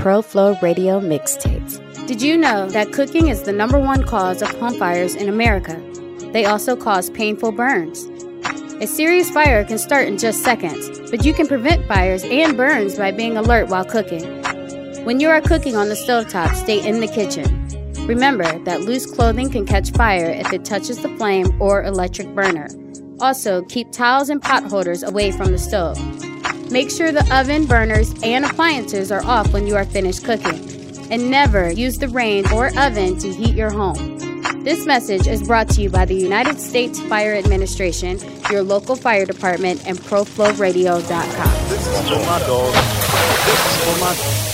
ProFlow Radio mixtapes. Did you know that cooking is the #1 cause of home fires in America? They also cause painful burns. A serious fire can start in just seconds, but you can prevent fires and burns by being alert while cooking. When you are cooking on the stovetop, stay in the kitchen. Remember that loose clothing can catch fire if it touches the flame or electric burner. Also, keep towels and pot holders away from the stove. Make sure the oven, burners, and appliances are off when you are finished cooking. And never use the range or oven to heat your home. This message is brought to you by the United States Fire Administration, your local fire department, and ProFlowRadio.com. This is for my dog. This is for my